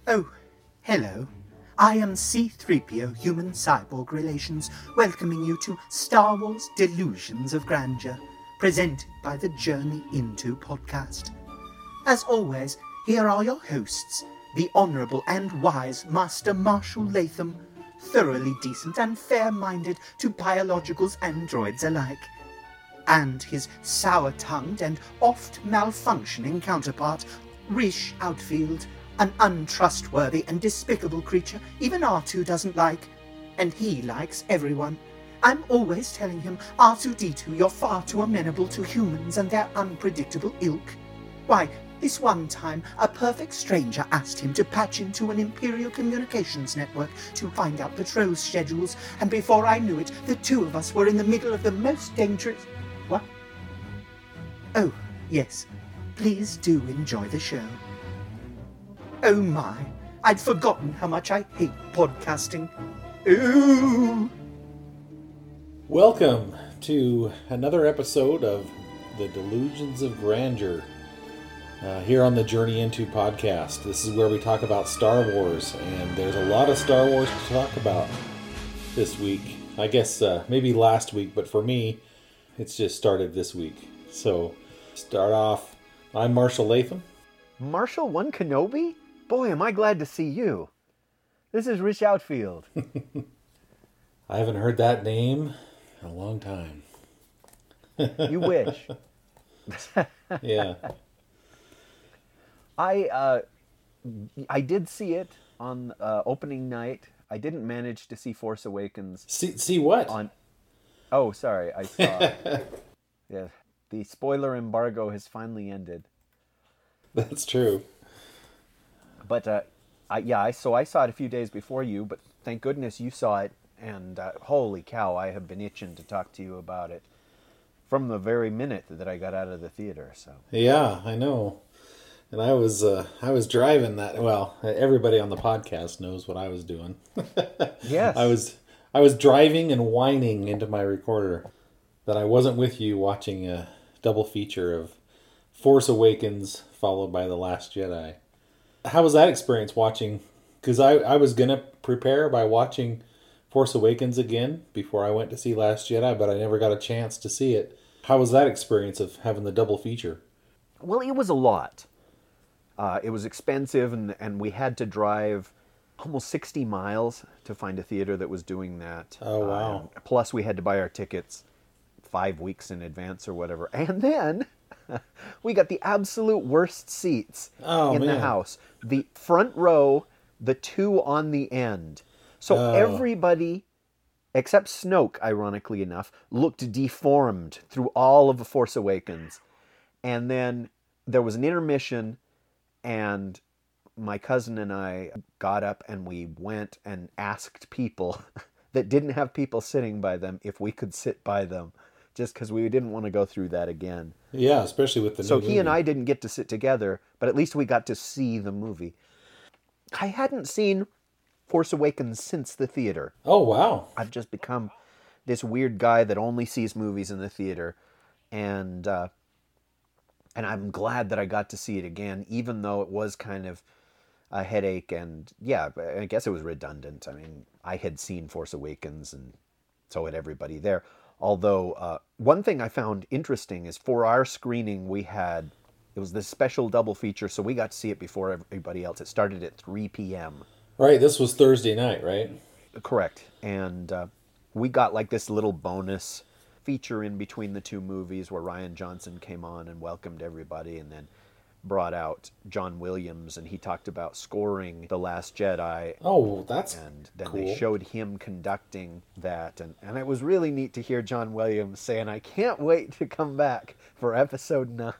Oh, hello. I am C-3PO Human-Cyborg Relations, welcoming you to Star Wars Delusions of Grandeur, presented by the Journey Into podcast. As always, here are your hosts, the Honourable and Wise Master Marshall Latham, thoroughly decent and fair-minded to biologicals and droids alike, and his sour-tongued and oft-malfunctioning counterpart, Rish Outfield, an untrustworthy and despicable creature even R2 doesn't like. And he likes everyone. I'm always telling him, R2-D2, you're far too amenable to humans and their unpredictable ilk. Why, this one time, a perfect stranger asked him to patch into an Imperial communications network to find out patrol schedules, and before I knew it, the two of us were in the middle of the most dangerous... What? Oh, yes. Please do enjoy the show. Oh my, I'd forgotten how much I hate podcasting. Ooh! Welcome to another episode of the Delusions of Grandeur here on the Journey Into podcast. This is where we talk about Star Wars, and there's a lot of Star Wars to talk about this week. I guess maybe last week, but for me, it's just started this week. So, start off, I'm Marshall Latham. Marshall One Kenobi? Boy, am I glad to see you. This is Rish Outfield. I haven't heard that name in a long time. You wish. Yeah. I did see it on opening night. I didn't manage to see Force Awakens. See what? Oh, sorry. I saw. Yeah, the spoiler embargo has finally ended. That's true. But I saw it a few days before you. But thank goodness you saw it. And holy cow, I have been itching to talk to you about it from the very minute that I got out of the theater. So yeah, I know. And I was driving that. Well, everybody on the podcast knows what I was doing. Yes, I was driving and whining into my recorder that I wasn't with you watching a double feature of Force Awakens followed by The Last Jedi. How was that experience watching? Because I was going to prepare by watching Force Awakens again before I went to see Last Jedi, but I never got a chance to see it. How was that experience of having the double feature? Well, it was a lot. It was expensive, and we had to drive almost 60 miles to find a theater that was doing that. Oh, wow. Plus, we had to buy our tickets 5 weeks in advance or whatever. And then we got the absolute worst seats in the house. The front row, the two on the end. So everybody, except Snoke, ironically enough, looked deformed through all of The Force Awakens. And then there was an intermission, and my cousin and I got up and we went and asked people that didn't have people sitting by them if we could sit by them, just because we didn't want to go through that again. Yeah, especially with the new movie. So he and I didn't get to sit together, but at least we got to see the movie. I hadn't seen Force Awakens since the theater. Oh, wow. I've just become this weird guy that only sees movies in the theater, and I'm glad that I got to see it again, even though it was kind of a headache, and yeah, I guess it was redundant. I mean, I had seen Force Awakens, and so had everybody there. Although, one thing I found interesting is for our screening, it was this special double feature, so we got to see it before everybody else. It started at 3 p.m. Right, this was Thursday night, right? Correct. And we got like this little bonus feature in between the two movies where Rian Johnson came on and welcomed everybody, and then brought out John Williams, and he talked about scoring The Last Jedi. Oh, that's And then cool. They showed him conducting that, and it was really neat to hear John Williams saying, I can't wait to come back for episode 9.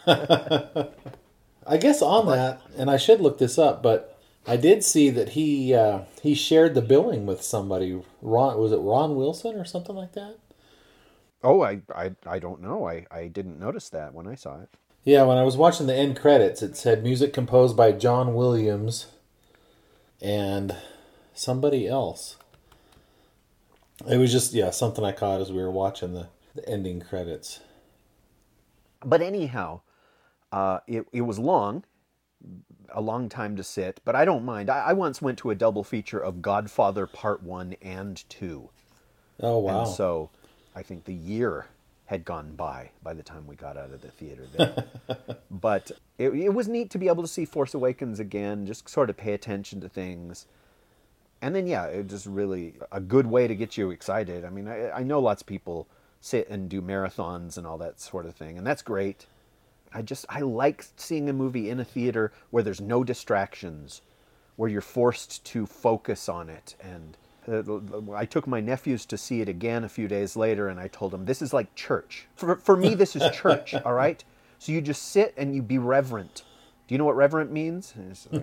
I guess on that, and I should look this up, but I did see that he shared the billing with somebody. Was it Ron Wilson or something like that? Oh, I don't know. I didn't notice that when I saw it. Yeah, when I was watching the end credits, it said music composed by John Williams and somebody else. It was just, something I caught as we were watching the ending credits. But anyhow, it was long, a long time to sit, but I don't mind. I once went to a double feature of Godfather Part 1 and 2. Oh, wow. And so I think the year had gone by the time we got out of the theater there. But it was neat to be able to see Force Awakens again, just sort of pay attention to things. And then, yeah, it just really a good way to get you excited. I mean, I know lots of people sit and do marathons and all that sort of thing, and that's great. I like seeing a movie in a theater where there's no distractions, where you're forced to focus on it. And I took my nephews to see it again a few days later, and I told them, this is like church. For me, this is church, all right? So you just sit and you be reverent. Do you know what reverent means?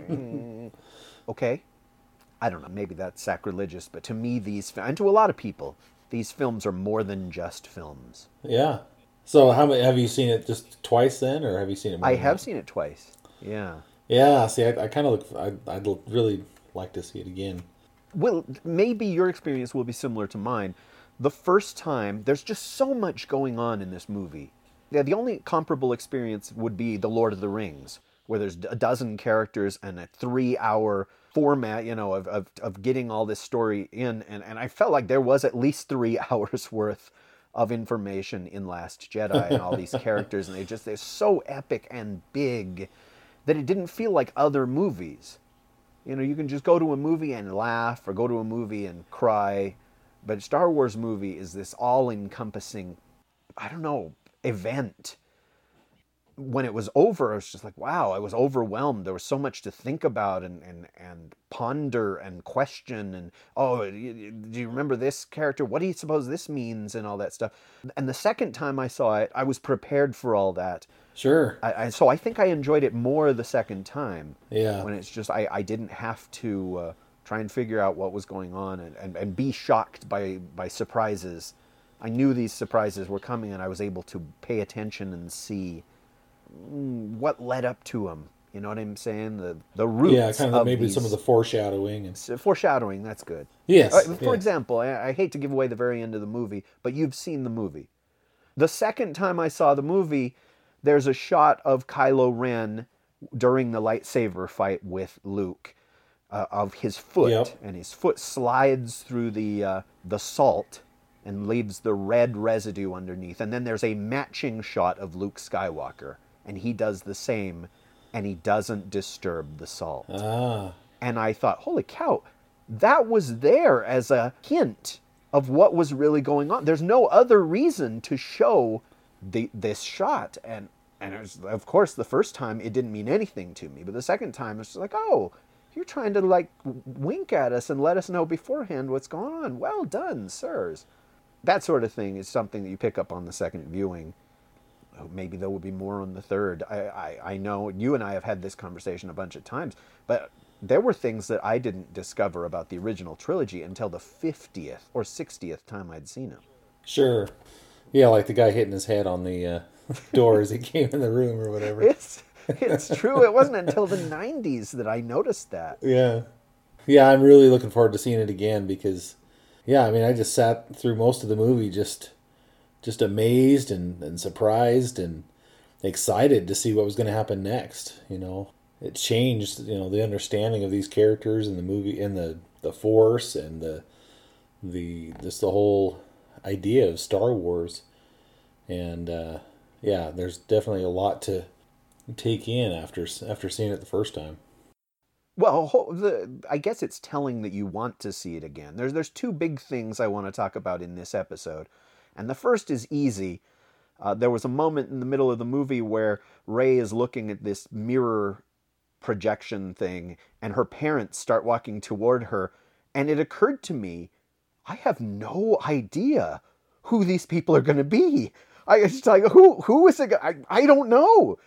Okay. I don't know, maybe that's sacrilegious, but to me, and to a lot of people, these films are more than just films. Yeah. So have you seen it just twice then, or have you seen it more? I have seen it twice, yeah. Yeah, see, I kind of I'd really like to see it again. Well, maybe your experience will be similar to mine. The first time, there's just so much going on in this movie. Yeah, the only comparable experience would be The Lord of the Rings, where there's a dozen characters and a 3-hour format, of getting all this story in. And I felt like there was at least 3 hours worth of information in Last Jedi and all these characters. And they're so epic and big that it didn't feel like other movies. You can just go to a movie and laugh or go to a movie and cry. But a Star Wars movie is this all-encompassing, event. When it was over, I was just like, wow, I was overwhelmed. There was so much to think about and ponder and question. And, do you remember this character? What do you suppose this means? And all that stuff. And the second time I saw it, I was prepared for all that. Sure. So I think I enjoyed it more the second time. Yeah. When it's just, I didn't have to try and figure out what was going on and be shocked by surprises. I knew these surprises were coming, and I was able to pay attention and see what led up to them. You know what I'm saying? The roots. Yeah, kind of maybe some of the foreshadowing. Foreshadowing, that's good. Yes. For example, I hate to give away the very end of the movie, but you've seen the movie. The second time I saw the movie, there's a shot of Kylo Ren during the lightsaber fight with Luke, of his foot, yep. And his foot slides through the salt and leaves the red residue underneath. And then there's a matching shot of Luke Skywalker, and he does the same, and he doesn't disturb the salt. Ah. And I thought, holy cow, that was there as a hint of what was really going on. There's no other reason to show this shot. And it was, of course, the first time it didn't mean anything to me, but the second time it's like, oh, you're trying to wink at us and let us know beforehand what's going on. Well done, sirs. That sort of thing is something that you pick up on the second viewing. Maybe there will be more on the third. I know you and I have had this conversation a bunch of times, but there were things that I didn't discover about the original trilogy until the 50th or 60th time I'd seen them. Sure. Yeah, like the guy hitting his head on the door as he came in the room or whatever. It's true. It wasn't until the 90s that I noticed that. Yeah. Yeah, I'm really looking forward to seeing it again because, yeah, I mean, I just sat through most of the movie just amazed and surprised and excited to see what was going to happen next. It changed, the understanding of these characters in the movie and the Force and the whole idea of Star Wars. And yeah, there's definitely a lot to take in after seeing it the first time. Well, I guess it's telling that you want to see it again. There's two big things I want to talk about in this episode. And the first is easy. There was a moment in the middle of the movie where Rey is looking at this mirror projection thing, and her parents start walking toward her. And it occurred to me, I have no idea who these people are going to be. It's like, who is it? I don't know.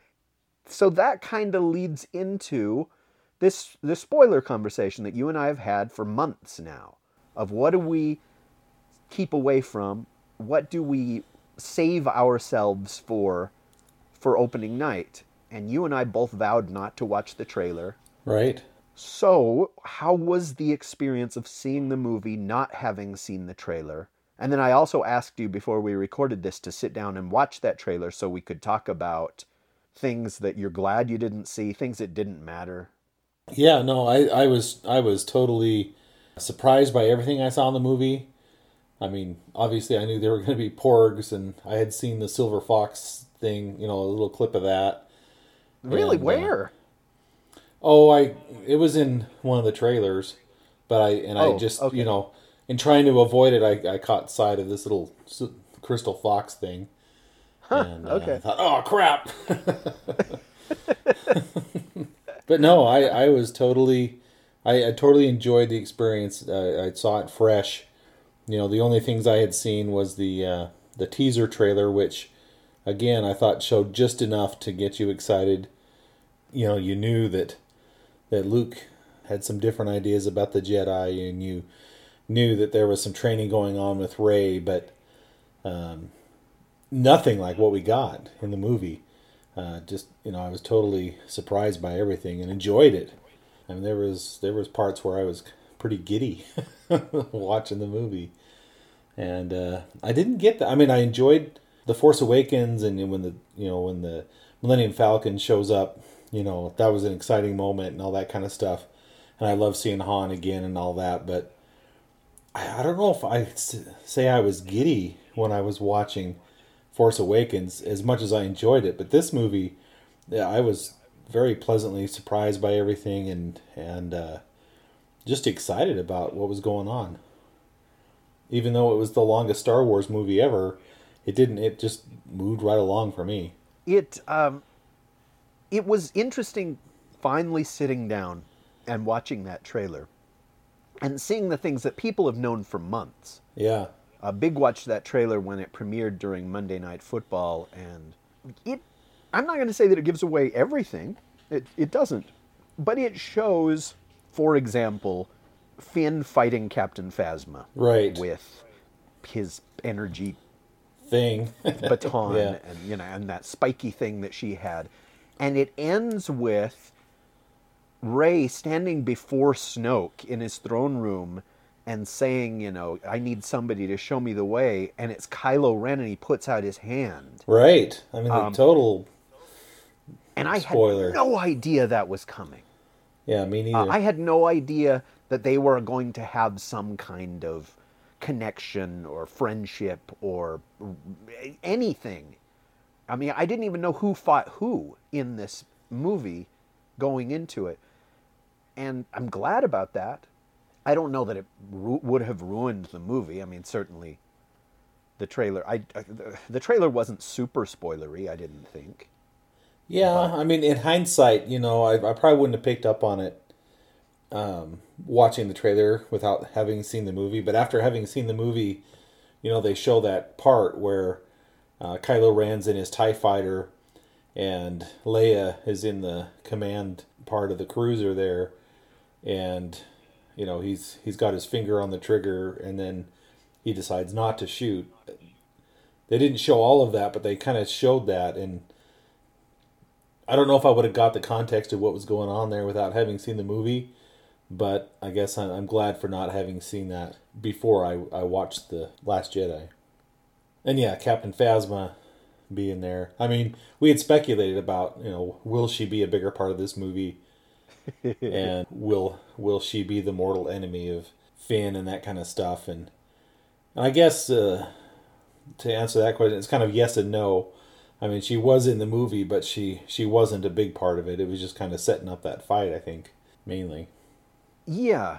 So that kind of leads into this spoiler conversation that you and I have had for months now, of what do we keep away from, what do we save ourselves for opening night. And you and I both vowed not to watch the trailer. Right. So how was the experience of seeing the movie not having seen the trailer? And then I also asked you before we recorded this to sit down and watch that trailer so we could talk about things that you're glad you didn't see, things that didn't matter? Yeah, no, I was totally surprised by everything I saw in the movie. I mean, obviously I knew there were going to be porgs, and I had seen the Silver Fox thing, a little clip of that. Really? And, where? It was in one of the trailers, but I just, okay. In trying to avoid it, I caught sight of this little Crystal Fox thing. Huh, and okay. I thought, oh, crap. But no, I was totally, I totally enjoyed the experience. I saw it fresh. The only things I had seen was the teaser trailer, which, again, I thought showed just enough to get you excited. You knew that Luke had some different ideas about the Jedi, and you knew that there was some training going on with Rey, but nothing like what we got in the movie. I was totally surprised by everything and enjoyed it. I mean, there was parts where I was pretty giddy watching the movie, and I didn't get that. I mean, I enjoyed The Force Awakens, and when the Millennium Falcon shows up, that was an exciting moment and all that kind of stuff. And I love seeing Han again and all that, but I don't know if I say I was giddy when I was watching Force Awakens as much as I enjoyed it. But this movie, yeah, I was very pleasantly surprised by everything and just excited about what was going on. Even though it was the longest Star Wars movie ever, it just moved right along for me. It was interesting finally sitting down and watching that trailer and seeing the things that people have known for months. Yeah. Big watched that trailer when it premiered during Monday Night Football, and I'm not going to say that it gives away everything. It doesn't. But it shows, for example, Finn fighting Captain Phasma. Right. With his energy thing. baton Yeah. and that spiky thing that she had. And it ends with Rey standing before Snoke in his throne room and saying, I need somebody to show me the way. And it's Kylo Ren, and he puts out his hand. Right. I mean, the total and I spoiler. had no idea that was coming. Yeah, me neither. I had no idea that they were going to have some kind of connection or friendship or anything. I mean, I didn't even know who fought who in this movie going into it. And I'm glad about that. I don't know that it would have ruined the movie. I mean, certainly the trailer. The trailer wasn't super spoilery, I didn't think. Yeah, I mean, in hindsight, I probably wouldn't have picked up on it watching the trailer without having seen the movie. But after having seen the movie, they show that part where Kylo Ren's in his TIE fighter and Leia is in the command part of the cruiser there, and he's got his finger on the trigger, and then he decides not to shoot. They didn't show all of that, but they kind of showed that, and I don't know if I would have got the context of what was going on there without having seen the movie, but I guess I'm glad for not having seen that before I watched The Last Jedi. And yeah, Captain Phasma being there. I mean, we had speculated about, will she be a bigger part of this movie? And will she be the mortal enemy of Finn and that kind of stuff? And I guess to answer that question, it's kind of yes and no. I mean, she was in the movie, but she wasn't a big part of it. It was just kind of setting up that fight, I think, mainly. Yeah,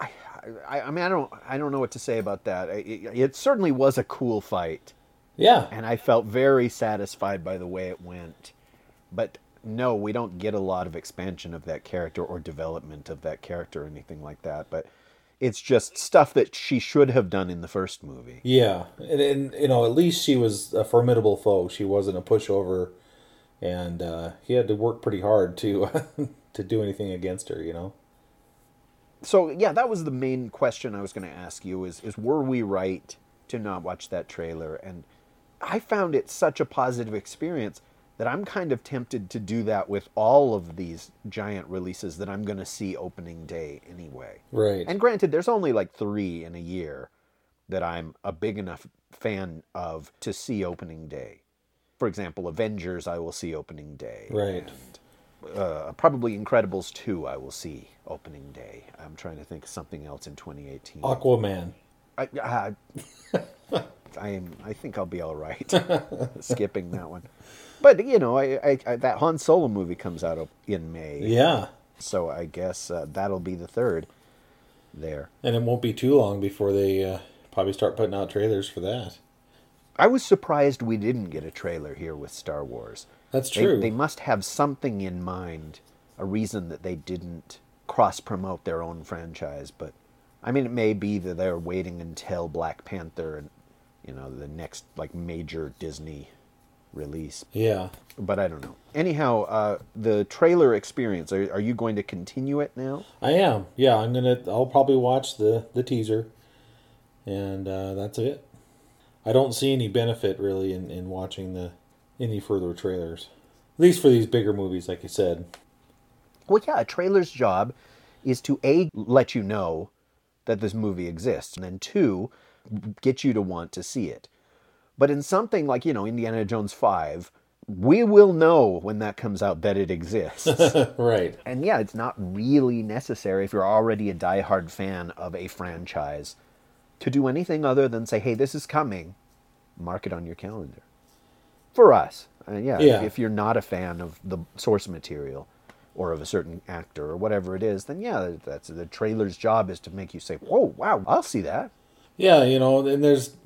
I mean, I don't know what to say about that. It certainly was a cool fight. Yeah, and I felt very satisfied by the way it went. But no, we don't get a lot of expansion of that character or development of that character or anything like that. But it's just stuff that she should have done in the first movie. Yeah, and at least she was a formidable foe. She wasn't a pushover, and he had to work pretty hard to to do anything against her. So yeah, that was the main question I was going to ask you: is were we right to not watch that trailer? And I found it such a positive experience that I'm kind of tempted to do that with all of these giant releases that I'm going to see opening day anyway. Right. And granted, there's only like 3 in a year that I'm a big enough fan of to see opening day. For example, Avengers I will see opening day. Right. And, probably Incredibles 2 I will see opening day. I'm trying to think of something else in 2018. Aquaman. I think I'll be all right skipping that one. But, you know, I that Han Solo movie comes out in May. Yeah. So I guess that'll be the third there. And it won't be too long before they probably start putting out trailers for that. I was surprised we didn't get a trailer here with Star Wars. That's true. They must have something in mind, a reason that they didn't cross-promote their own franchise. But, I mean, it may be that they're waiting until Black Panther and, you know, the next, like, major Disney release. Yeah. But I don't know. Anyhow, the trailer experience, are you going to continue it now? I am. Yeah, I'll probably watch the teaser. And that's it. I don't see any benefit really in watching any further trailers. At least for these bigger movies, like you said. Well, yeah, a trailer's job is to A, let you know that this movie exists, and then 2, get you to want to see it. But in something like, you know, Indiana Jones 5, we will know when that comes out that it exists. Right. And yeah, it's not really necessary if you're already a diehard fan of a franchise to do anything other than say, hey, this is coming. Mark it on your calendar. For us. If you're not a fan of the source material or of a certain actor or whatever it is, then yeah, that's the trailer's job is to make you say, whoa, wow, I'll see that. Yeah, you know, and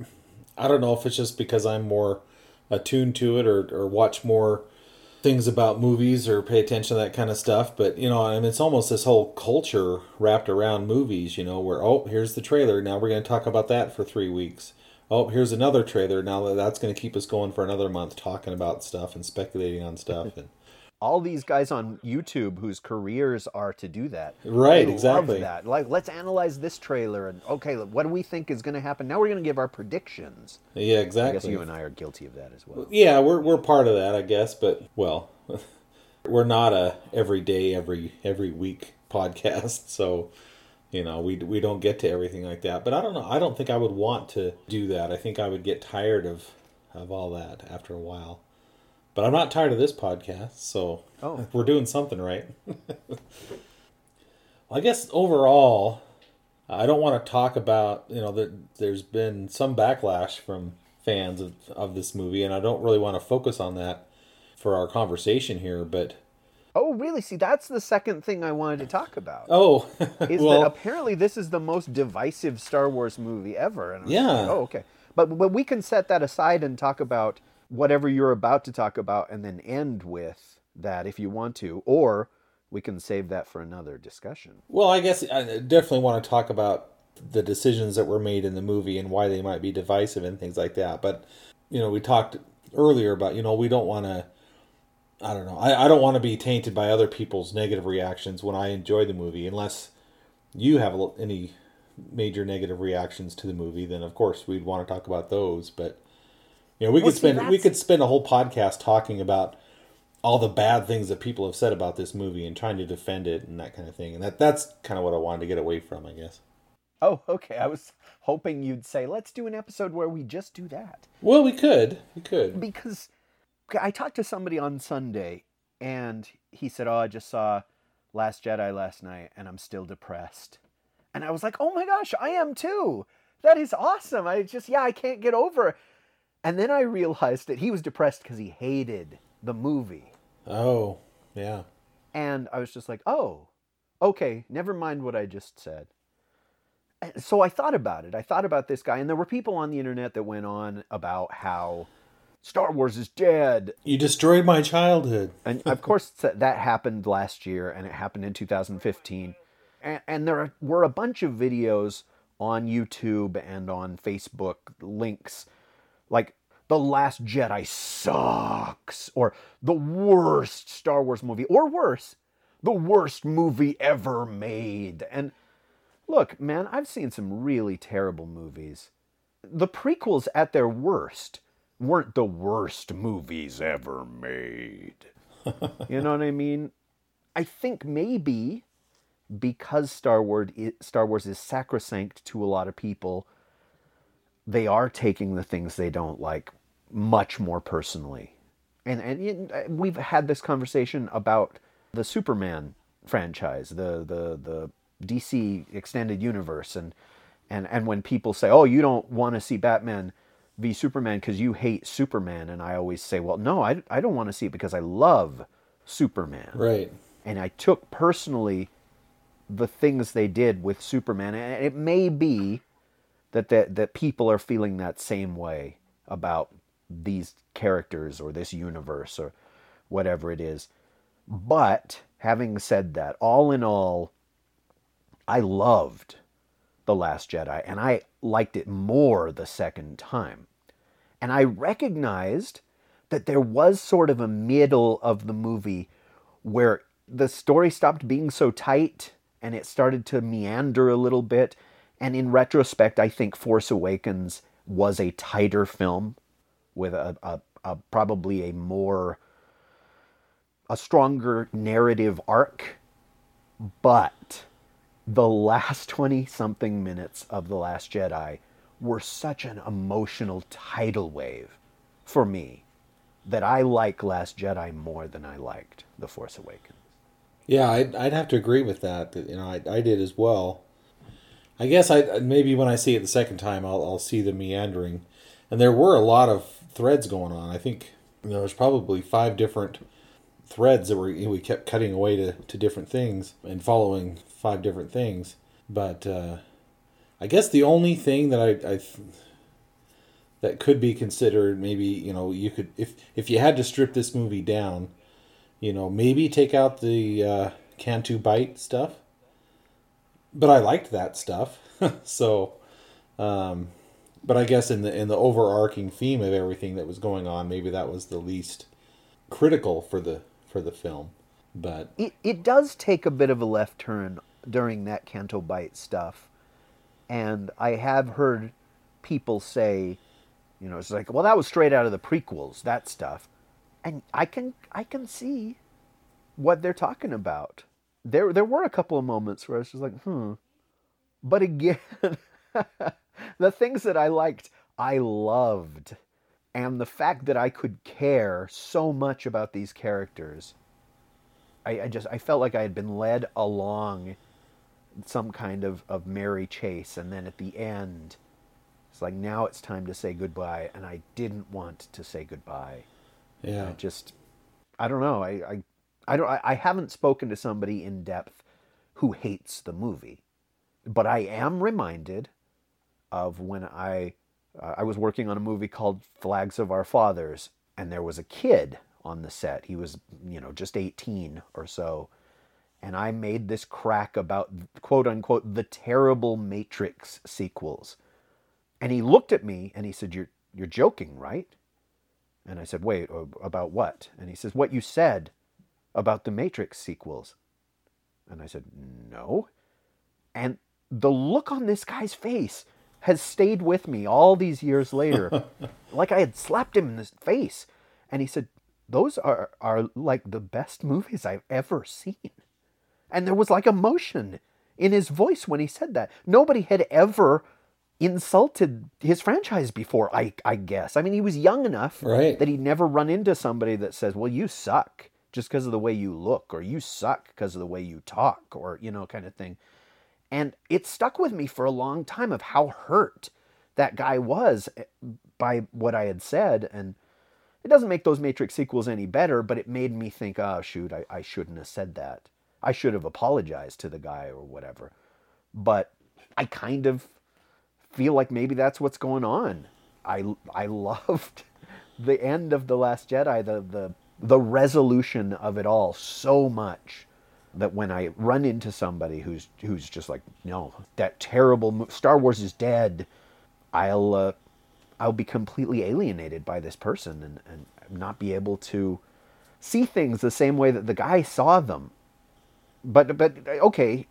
I don't know if it's just because I'm more attuned to it or watch more things about movies or pay attention to that kind of stuff. But, you know, I mean, it's almost this whole culture wrapped around movies, you know, where, oh, here's the trailer. Now we're going to talk about that for 3 weeks. Oh, here's another trailer. Now that's going to keep us going for another month talking about stuff and speculating on stuff. And all these guys on YouTube whose careers are to do that. Right, they exactly. Love that. Like, let's analyze this trailer and, okay, what do we think is going to happen? Now we're going to give our predictions. Yeah, exactly. I guess you and I are guilty of that as well. Yeah, we're part of that, I guess. But, well, we're not a every day, every week podcast. So, you know, we don't get to everything like that. But I don't know. I don't think I would want to do that. I think I would get tired of all that after a while. But I'm not tired of this podcast, so we're doing something right. Well, I guess overall, I don't want to talk about, you know, there's been some backlash from fans of this movie, and I don't really want to focus on that for our conversation here, but... Oh, really? See, that's the second thing I wanted to talk about. Oh, that apparently this is the most divisive Star Wars movie ever. And yeah. Like, oh, okay. But we can set that aside and talk about whatever you're about to talk about and then end with that if you want to, or we can save that for another discussion. Well, I guess I definitely want to talk about the decisions that were made in the movie and why they might be divisive and things like that. But, you know, we talked earlier about, you know, we don't want to, I don't know, I don't want to be tainted by other people's negative reactions when I enjoy the movie. Unless you have any major negative reactions to the movie, then of course we'd want to talk about those. But, you know, we could spend a whole podcast talking about all the bad things that people have said about this movie and trying to defend it and that kind of thing. And that's kind of what I wanted to get away from, I guess. Oh, okay. I was hoping you'd say, let's do an episode where we just do that. Well, we could. Because I talked to somebody on Sunday, and he said, I just saw Last Jedi last night, and I'm still depressed. And I was like, oh my gosh, I am too. That is awesome. I can't get over it. And then I realized that he was depressed because he hated the movie. Oh, yeah. And I was just like, oh, okay, never mind what I just said. And so I thought about it. I thought about this guy, and there were people on the internet that went on about how Star Wars is dead. You destroyed my childhood. And of course, that happened last year, and it happened in 2015. And there were a bunch of videos on YouTube and on Facebook, links like The Last Jedi sucks, or the worst Star Wars movie, or worse, the worst movie ever made. And look, man, I've seen some really terrible movies. The prequels at their worst weren't the worst movies ever made. You know what I mean? I think maybe because Star Wars is sacrosanct to a lot of people, they are taking the things they don't like much more personally And we've had this conversation about the Superman franchise, the DC extended universe, and when people say, "Oh, you don't want to see Batman v Superman because you hate Superman," and I always say, "Well, no, I don't want to see it because I love Superman." Right. And I took personally the things they did with Superman, and it may be that people are feeling that same way about these characters or this universe or whatever it is. But having said that, all in all, I loved The Last Jedi, and I liked it more the second time. And I recognized that there was sort of a middle of the movie where the story stopped being so tight and it started to meander a little bit. And in retrospect, I think Force Awakens was a tighter film with a probably a stronger narrative arc. But the last 20-something minutes of The Last Jedi were such an emotional tidal wave for me that I like Last Jedi more than I liked The Force Awakens. Yeah, I'd have to agree with that. You know, I did as well. I guess maybe when I see it the second time, I'll see the meandering, and there were a lot of threads going on. I think there was probably 5 different threads that we kept cutting away to different things and following 5 different things. But I guess the only thing that I that could be considered, maybe, you know, you could, if you had to strip this movie down, you know, maybe take out the Cantu Bite stuff. But I liked that stuff. So, but I guess in the overarching theme of everything that was going on, maybe that was the least critical for the film. But it does take a bit of a left turn during that Canto Bite stuff, and I have heard people say, you know, it's like, well, that was straight out of the prequels, that stuff, and I can see what they're talking about. There were a couple of moments where I was just like, But again, the things that I liked, I loved. And the fact that I could care so much about these characters, I felt like I had been led along some kind of merry chase. And then at the end, it's like, now it's time to say goodbye. And I didn't want to say goodbye. Yeah. I don't know. I haven't spoken to somebody in depth who hates the movie, but I am reminded of when I was working on a movie called Flags of Our Fathers, and there was a kid on the set. He was, you know, just 18 or so, and I made this crack about, quote unquote, the terrible Matrix sequels, and he looked at me and he said, "You're joking, right?" And I said, "Wait, about what?" And he says, "What you said about the Matrix sequels." And I said, "No." And the look on this guy's face has stayed with me all these years later. Like I had slapped him in the face. And he said, "Those are like the best movies I've ever seen." And there was like emotion in his voice when he said that. Nobody had ever insulted his franchise before, I guess. I mean, he was young enough that he'd never run into somebody that says, "Well, you suck just because of the way you look," or "You suck because of the way you talk," or, you know, kind of thing. And it stuck with me for a long time of how hurt that guy was by what I had said. And it doesn't make those Matrix sequels any better, but it made me think, oh, shoot, I shouldn't have said that. I should have apologized to the guy or whatever. But I kind of feel like maybe that's what's going on. I loved the end of The Last Jedi, the resolution of it all so much that when I run into somebody who's just like, "No, that terrible Star Wars is dead," I'll be completely alienated by this person and not be able to see things the same way that the guy saw them. But okay,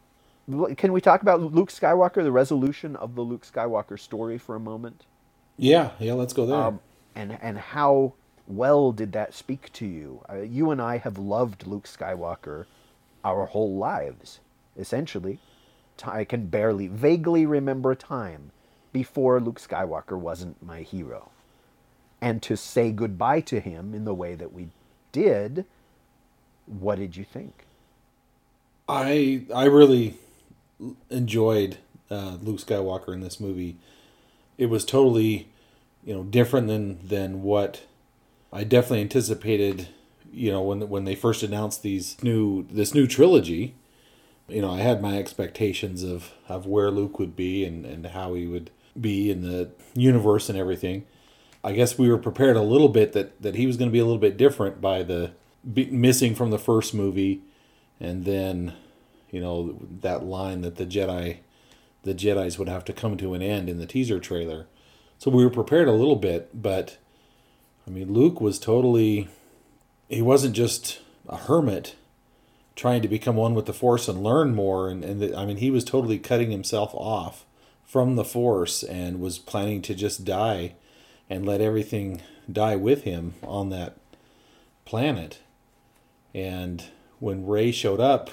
can we talk about Luke Skywalker, the resolution of the Luke Skywalker story for a moment? Yeah, let's go there. And how well did that speak to you? You and I have loved Luke Skywalker our whole lives, essentially. I can vaguely remember a time before Luke Skywalker wasn't my hero. and to say goodbye to him in the way that we did, what did you think? I really enjoyed Luke Skywalker in this movie. It was totally, different than what I definitely anticipated. When they first announced this new trilogy, I had my expectations of where Luke would be and how he would be in the universe and everything. I guess we were prepared a little bit that he was going to be a little bit different by the missing from the first movie, and then that line that the Jedis would have to come to an end in the teaser trailer. So we were prepared a little bit, but Luke was totally, he wasn't just a hermit trying to become one with the Force and learn more, and he was totally cutting himself off from the Force and was planning to just die and let everything die with him on that planet. And when Rey showed up,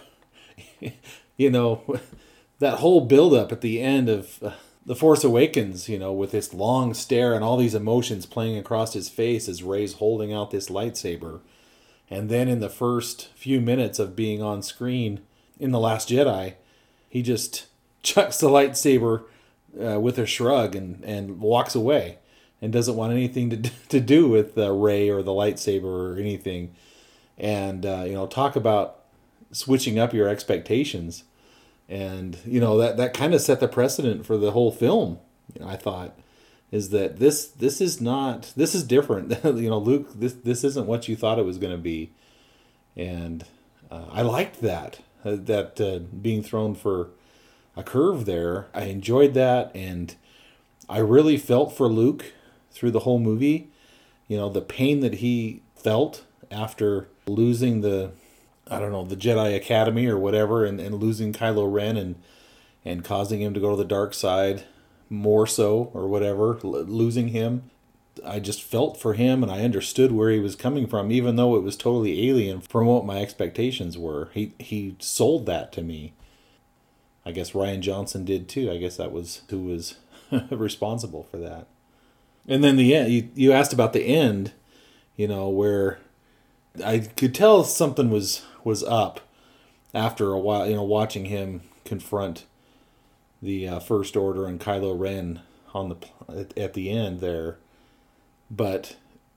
that whole build-up at the end of The Force Awakens, with this long stare and all these emotions playing across his face as Rey's holding out this lightsaber. And then in the first few minutes of being on screen in The Last Jedi, he just chucks the lightsaber with a shrug and walks away and doesn't want anything to do with Rey or the lightsaber or anything. And, talk about switching up your expectations. And, that kind of set the precedent for the whole film, I thought, is that this is different. Luke, this isn't what you thought it was going to be. And I liked that being thrown for a curve there. I enjoyed that, and I really felt for Luke through the whole movie. The pain that he felt after losing the Jedi Academy or whatever, and losing Kylo Ren and causing him to go to the dark side more so, or whatever, losing him. I just felt for him, and I understood where he was coming from, even though it was totally alien from what my expectations were. He sold that to me. I guess Rian Johnson did too. I guess that was who was responsible for that. And then the end, you asked about the end, where I could tell something was up after a while, watching him confront the First Order and Kylo Ren at the end there. But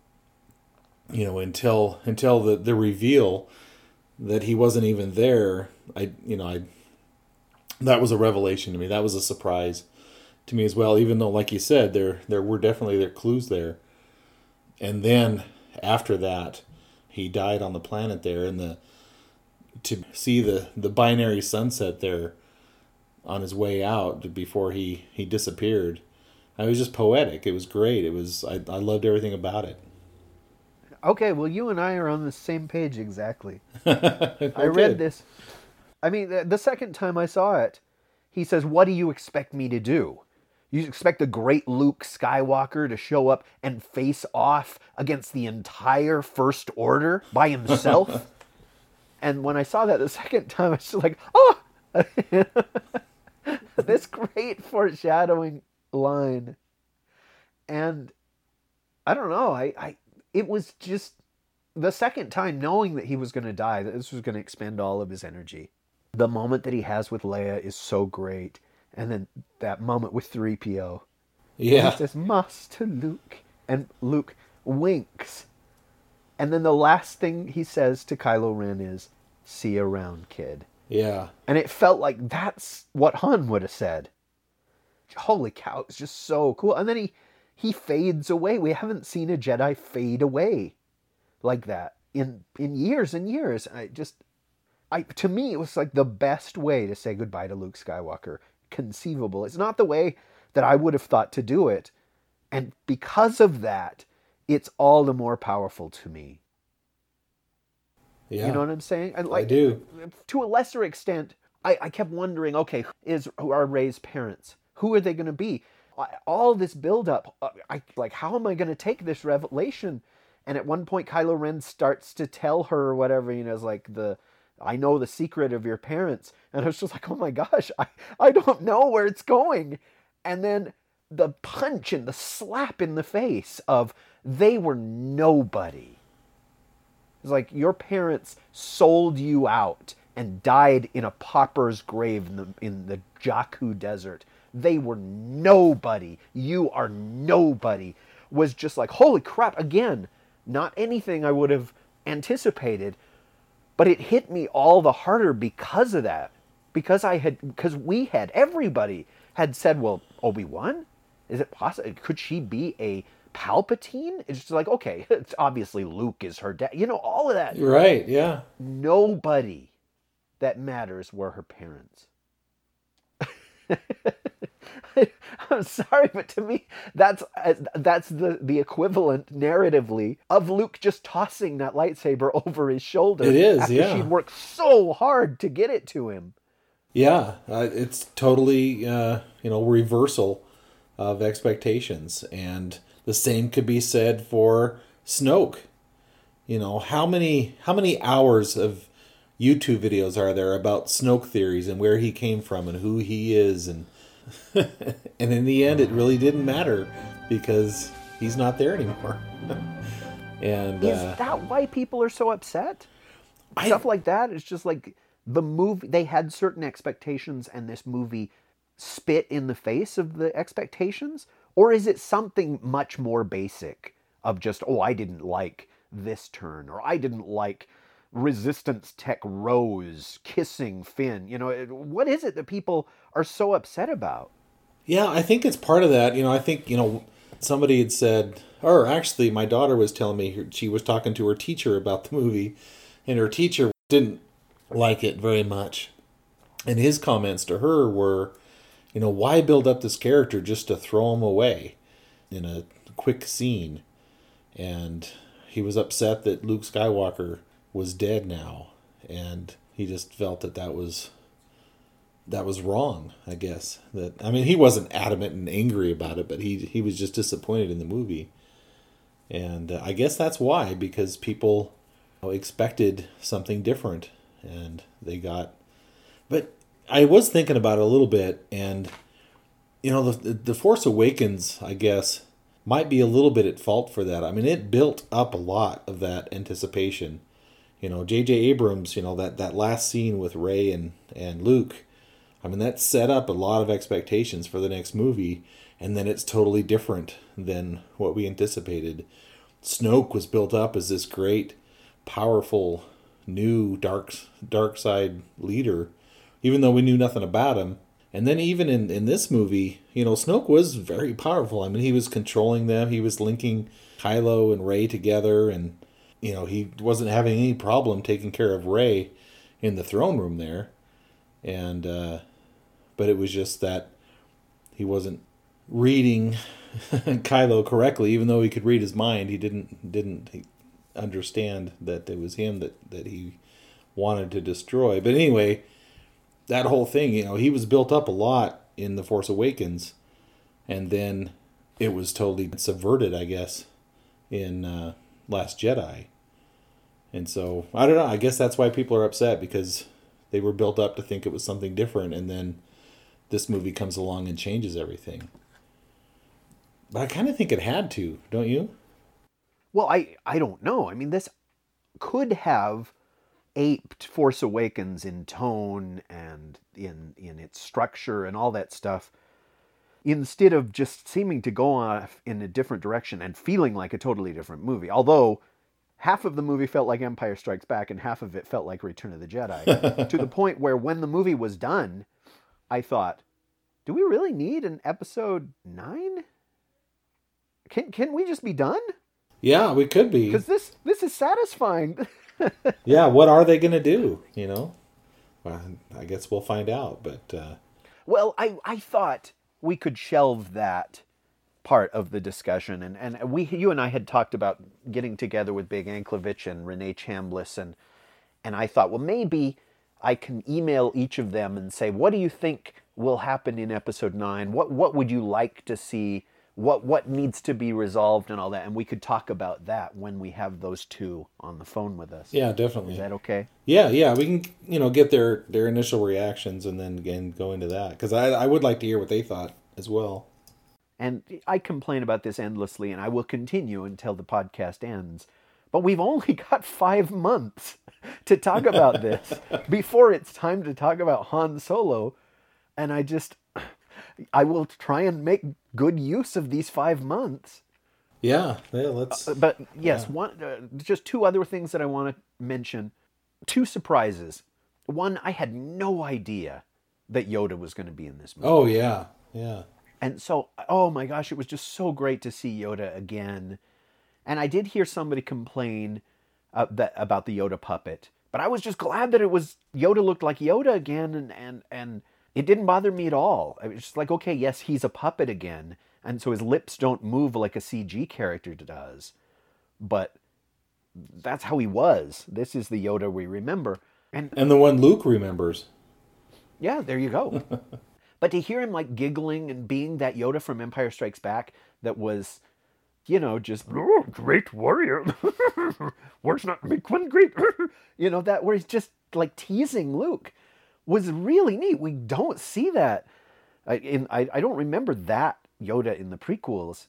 until the reveal that he wasn't even there, that was a revelation to me. That was a surprise to me as well. Even though, like you said, there were definitely clues there. And then after that, he died on the planet there, and to see the binary sunset there on his way out before he disappeared, it was just poetic. It was great. I loved everything about it. Okay, well, you and I are on the same page exactly. Okay. I read this. The second time I saw it, he says, "What do you expect me to do? You expect the great Luke Skywalker to show up and face off against the entire First Order by himself?" And when I saw that the second time, I was just like, oh! This great foreshadowing line. And I don't know, it was just the second time, knowing that he was going to die, that this was going to expend all of his energy. The moment that he has with Leia is so great. And then that moment with 3PO. Yeah. He says, "Master Luke." And Luke winks. And then the last thing he says to Kylo Ren is, "See you around, kid." Yeah. And it felt like that's what Han would have said. Holy cow, it's just so cool. And then he fades away. We haven't seen a Jedi fade away like that in years and years. To me, it was like the best way to say goodbye to Luke Skywalker conceivable. It's not the way that I would have thought to do it. And because of that, it's all the more powerful to me. Yeah. You know what I'm saying? And I do. To a lesser extent, I kept wondering, okay, who are Rey's parents? Who are they going to be? All this buildup, how am I going to take this revelation? And at one point, Kylo Ren starts to tell her whatever, it's like I know the secret of your parents. And I was just like, oh my gosh, I don't know where it's going. And then the punch and the slap in the face of They were nobody. It's like your parents sold you out and died in a pauper's grave in the Jakku desert. They were nobody. You are nobody. Was just like, holy crap, again, not anything I would have anticipated, but it hit me all the harder because of that. Because everybody had said, well, Obi-Wan? Is it possible? Could she be a Palpatine? It's just like, okay, it's obviously Luke is her dad. You know, all of that. Right, yeah. Nobody that matters were her parents. I'm sorry, but to me, that's the equivalent narratively of Luke just tossing that lightsaber over his shoulder. It is, after yeah. she'd worked so hard to get it to him. Yeah, it's totally, reversal of expectations. And the same could be said for Snoke. You know, how many hours of YouTube videos are there about Snoke theories and where he came from and who he is, and and in the end it really didn't matter because he's not there anymore. And is that why people are so upset? Stuff like that is just like the movie. They had certain expectations and this movie spit in the face of the expectations? Or is it something much more basic of just, oh, I didn't like this turn, or I didn't like Resistance Tech Rose kissing Finn? You know, what is it that people are so upset about? Yeah, I think it's part of that. You know, I think, somebody had said, or actually my daughter was telling me she was talking to her teacher about the movie, and her teacher didn't like it very much. And his comments to her were, why build up this character just to throw him away in a quick scene? And he was upset that Luke Skywalker was dead now, and he just felt that was wrong, I guess. He wasn't adamant and angry about it, but he was just disappointed in the movie. And I guess that's why, because people expected something different, and they got... But I was thinking about it a little bit, and the Force Awakens, I guess, might be a little bit at fault for that. It built up a lot of that anticipation. J.J. Abrams, that last scene with Rey and Luke, that set up a lot of expectations for the next movie, and then it's totally different than what we anticipated. Snoke was built up as this great, powerful, new dark side leader, even though we knew nothing about him. And then even in this movie, Snoke was very powerful. He was controlling them. He was linking Kylo and Rey together, and he wasn't having any problem taking care of Rey in the throne room there. And but it was just that he wasn't reading Kylo correctly, even though he could read his mind. He didn't understand that it was him that he wanted to destroy. But anyway, that whole thing, he was built up a lot in The Force Awakens, and then it was totally subverted, I guess, in Last Jedi. And so, I don't know, I guess that's why people are upset, because they were built up to think it was something different, and then this movie comes along and changes everything. But I kind of think it had to, don't you? Well, I don't know. This could have aped Force Awakens in tone and in its structure and all that stuff, instead of just seeming to go off in a different direction and feeling like a totally different movie. Although half of the movie felt like Empire Strikes Back and half of it felt like Return of the Jedi. To the point where when the movie was done, I thought, do we really need an episode 9? Can we just be done? Yeah, we could be. Because this is satisfying. Yeah, what are they going to do, Well, I guess we'll find out, but... Well, I thought we could shelve that part of the discussion, and you and I had talked about getting together with Big Anklevich and Renee Chambliss, and I thought, well, maybe I can email each of them and say, what do you think will happen in episode 9? What would you like to see? What needs to be resolved and all that, and we could talk about that when we have those two on the phone with us. Yeah, definitely. Is that okay? Yeah, we can get their initial reactions and then again go into that, because I would like to hear what they thought as well. And I complain about this endlessly, and I will continue until the podcast ends. But we've only got 5 months to talk about this before it's time to talk about Han Solo. And I will try and make good use of these 5 months. Yeah, let's... But yes, just 2 other things that I want to mention. 2 surprises. One, I had no idea that Yoda was going to be in this movie. Oh, yeah, yeah. And so, oh my gosh, it was just so great to see Yoda again. And I did hear somebody complain about the Yoda puppet. But I was just glad that Yoda looked like Yoda again, and it didn't bother me at all. It was just like, okay, yes, he's a puppet again, and so his lips don't move like a CG character does. But that's how he was. This is the Yoda we remember. And the one Luke remembers. Yeah, there you go. But to hear him like giggling and being that Yoda from Empire Strikes Back that was, just, oh, great warrior. Words not make one great. That where he's just like teasing Luke was really neat. We don't see that. I don't remember that Yoda in the prequels.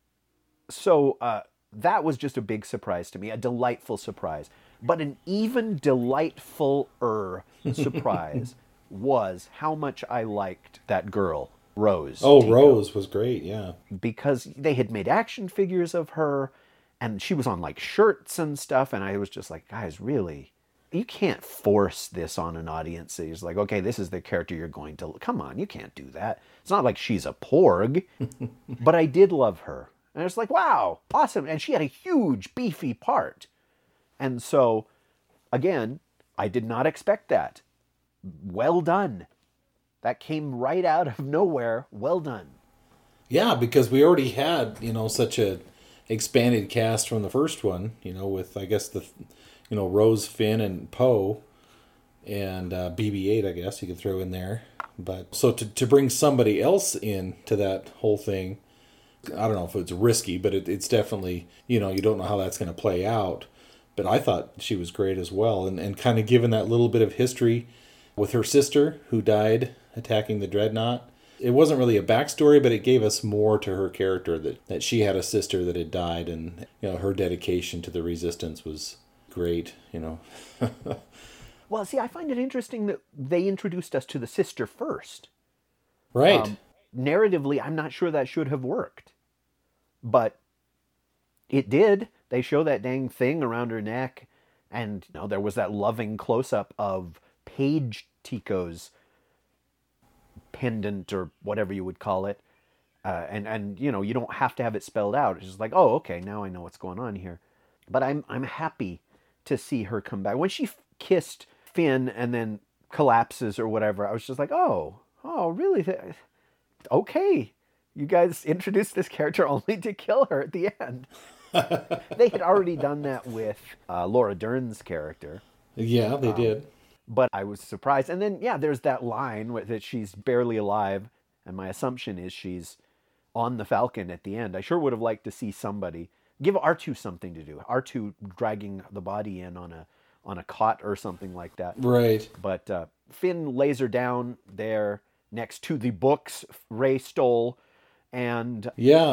So that was just a big surprise to me, a delightful surprise. But an even delightful-er surprise was how much I liked that girl, Rose. Oh, Tico. Rose was great, yeah. Because they had made action figures of her, and she was on like shirts and stuff, and I was just like, guys, really? You can't force this on an audience. It's like, okay, this is the character you're going to... Come on, you can't do that. It's not like she's a porg. But I did love her. And I was like, wow, awesome. And she had a huge, beefy part. And so, again, I did not expect that. Well done. That came right out of nowhere. Well done. Yeah, because we already had, such a expanded cast from the first one, with, I guess, Rose, Finn, and Poe, and BB-8, I guess you could throw in there. But so to bring somebody else in to that whole thing, I don't know if it's risky, but it's definitely, you don't know how that's going to play out. But I thought she was great as well. And kind of given that little bit of history with her sister who died attacking the Dreadnought. It wasn't really a backstory, but it gave us more to her character, that she had a sister that had died, and her dedication to the Resistance was great, Well, see, I find it interesting that they introduced us to the sister first. Right. Narratively, I'm not sure that should have worked. But it did. They show that dang thing around her neck, and there was that loving close-up of Paige Tico's pendant, or whatever you would call it. And you don't have to have it spelled out. It's just like, oh, okay, now I know what's going on here. But I'm happy to see her come back. When she kissed Finn and then collapses or whatever, I was just like, oh, really? Okay. You guys introduced this character only to kill her at the end. They had already done that with Laura Dern's character. Yeah, they did. But I was surprised. And then, there's that line that she's barely alive. And my assumption is she's on the Falcon at the end. I sure would have liked to see somebody give R2 something to do. R2 dragging the body in on a cot or something like that. Right. But Finn lays her down there next to the books Rey stole. And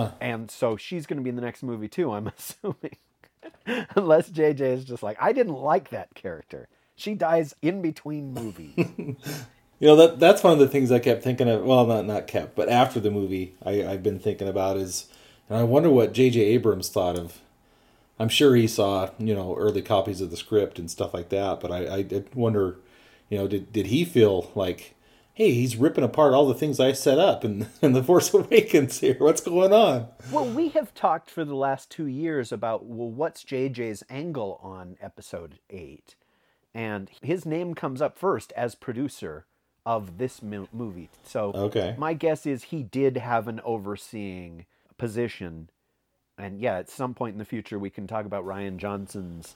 so she's going to be in the next movie too, I'm assuming. Unless JJ is just like, I didn't like that character. She dies in between movies. That's one of the things I kept thinking of. Well, not kept, but after the movie, I've been thinking about is, and I wonder what J.J. Abrams thought of. I'm sure he saw, early copies of the script and stuff like that, but I did wonder, did he feel like, hey, he's ripping apart all the things I set up in The Force Awakens here. What's going on? Well, we have talked for the last 2 years about, what's JJ's angle on Episode 8? And his name comes up first as producer of this movie. So okay. My guess is he did have an overseeing position. And at some point in the future, we can talk about Rian Johnson's...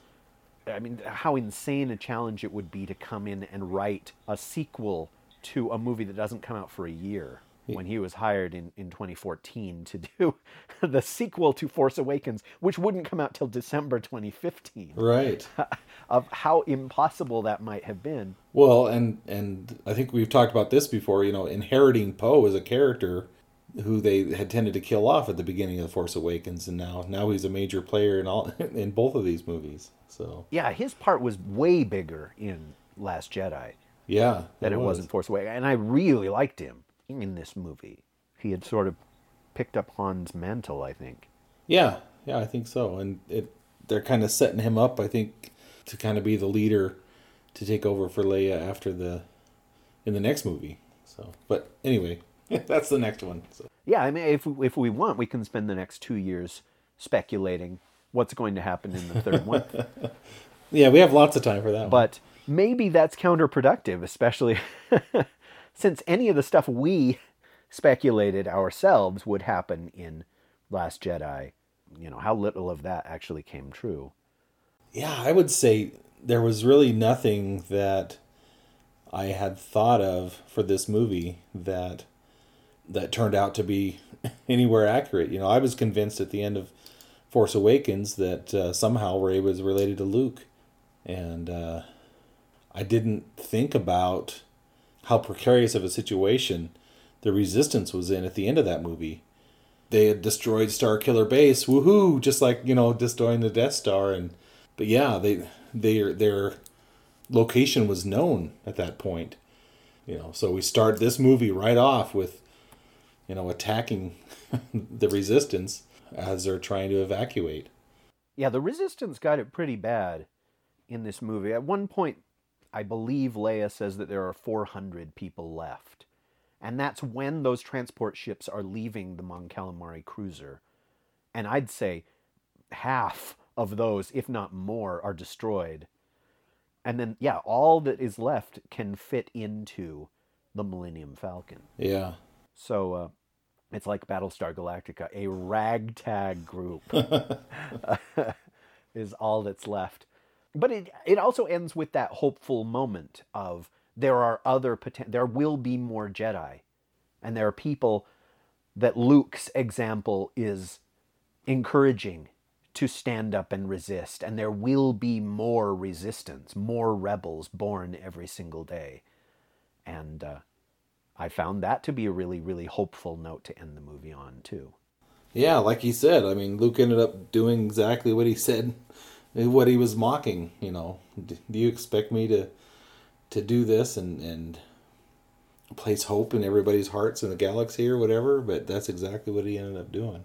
how insane a challenge it would be to come in and write a sequel to a movie that doesn't come out for a year, when he was hired in 2014 to do the sequel to Force Awakens, which wouldn't come out till December 2015. Right. Of how impossible that might have been. Well, and I think we've talked about this before, inheriting Poe as a character, who they had tended to kill off at the beginning of The Force Awakens, and now he's a major player in both of these movies. So yeah, his part was way bigger in Last Jedi. Yeah, than it was in Force Awakens, and I really liked him in this movie. He had sort of picked up Han's mantle, I think. Yeah, I think so, and they're kind of setting him up, I think, to kind of be the leader to take over for Leia in the next movie. So, but anyway. That's the next one. So. Yeah, I mean, if we want, we can spend the next 2 years speculating what's going to happen in the third one. Yeah, we have lots of time for that. But maybe that's counterproductive, especially since any of the stuff we speculated ourselves would happen in Last Jedi, how little of that actually came true. Yeah, I would say there was really nothing that I had thought of for this movie that turned out to be anywhere accurate. I was convinced at the end of Force Awakens that somehow Rey was related to Luke. And I didn't think about how precarious of a situation the Resistance was in at the end of that movie. They had destroyed Starkiller Base, woohoo, just like, destroying the Death Star. But yeah, their location was known at that point. So we start this movie right off with attacking the Resistance as they're trying to evacuate. Yeah, the Resistance got it pretty bad in this movie. At one point, I believe Leia says that there are 400 people left. And that's when those transport ships are leaving the Mon Calamari cruiser. And I'd say half of those, if not more, are destroyed. And then, yeah, all that is left can fit into the Millennium Falcon. Yeah. So it's like Battlestar Galactica, a ragtag group is all that's left. But it also ends with that hopeful moment of there will be more Jedi. And there are people that Luke's example is encouraging to stand up and resist. And there will be more resistance, more rebels born every single day. And I found that to be a really, really hopeful note to end the movie on, too. Yeah, like he said, I mean, Luke ended up doing exactly what he said, what he was mocking, Do you expect me to do this and place hope in everybody's hearts in the galaxy or whatever? But that's exactly what he ended up doing.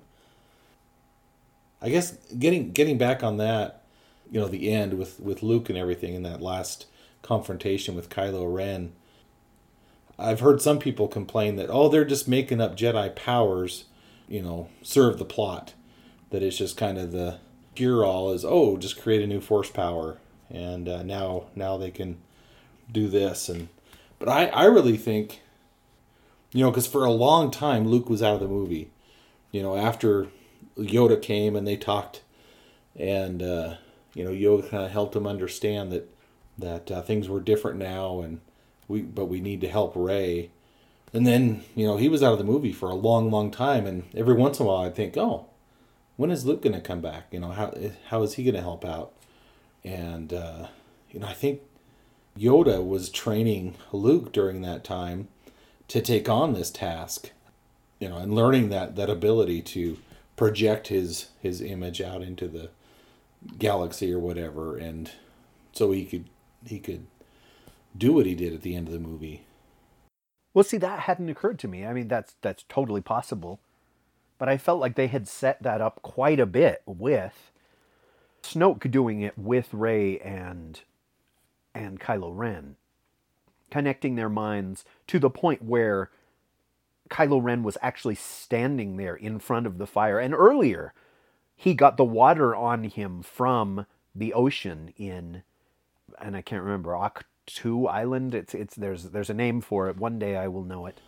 I guess getting back on that, the end with Luke and everything in that last confrontation with Kylo Ren, I've heard some people complain that, they're just making up Jedi powers, serve the plot. That it's just kind of the cure-all is, just create a new force power. And now they can do this. But I really think, because for a long time Luke was out of the movie. After Yoda came and they talked, and Yoda kind of helped him understand that things were different now, and we need to help Rey. And then he was out of the movie for a long, long time, and every once in a while I'd think, when is Luke going to come back? How is he going to help out? And I think Yoda was training Luke during that time to take on this task, and learning that ability to project his image out into the galaxy or whatever, and so he could do what he did at the end of the movie. Well, see, that hadn't occurred to me. I mean, that's totally possible, but I felt like they had set that up quite a bit with Snoke doing it with Rey and Kylo Ren, connecting their minds to the point where Kylo Ren was actually standing there in front of the fire. And earlier, he got the water on him from the ocean in, and I can't remember, Ahch-To Island. There's a name for it. One day I will know it.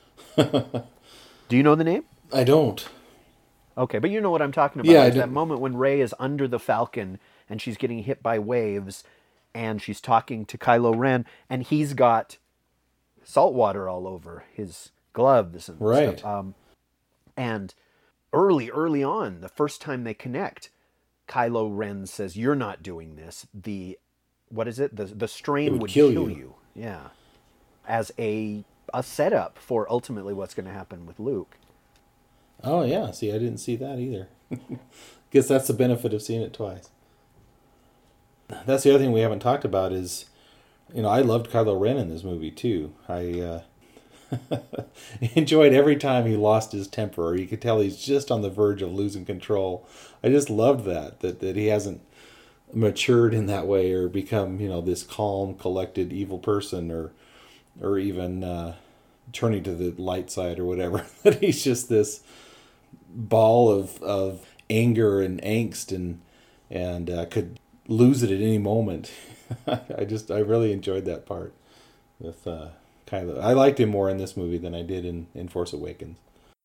Do you know the name? I don't. Okay, but you know what I'm talking about. Yeah, that moment when Rey is under the Falcon and she's getting hit by waves, and she's talking to Kylo Ren, and he's got salt water all over his gloves and right. stuff. And early on, the first time they connect, Kylo Ren says, "You're not doing this. What is it? The strain would kill you." Yeah, as a setup for ultimately what's going to happen with Luke. Oh, yeah. See, I didn't see that either. Guess that's the benefit of seeing it twice. That's the other thing we haven't talked about is, I loved Kylo Ren in this movie, too. I enjoyed every time he lost his temper, or you could tell he's just on the verge of losing control. I just loved that he hasn't matured in that way or become, this calm, collected, evil person, or even turning to the light side or whatever. That he's just this ball of anger and angst and could lose it at any moment. I really enjoyed that part with Kylo. I liked him more in this movie than I did in Force Awakens.